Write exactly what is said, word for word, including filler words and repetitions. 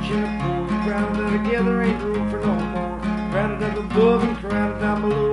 in the pool. Crowded up together, ain't room for no more. Crowded up above and crowded down below.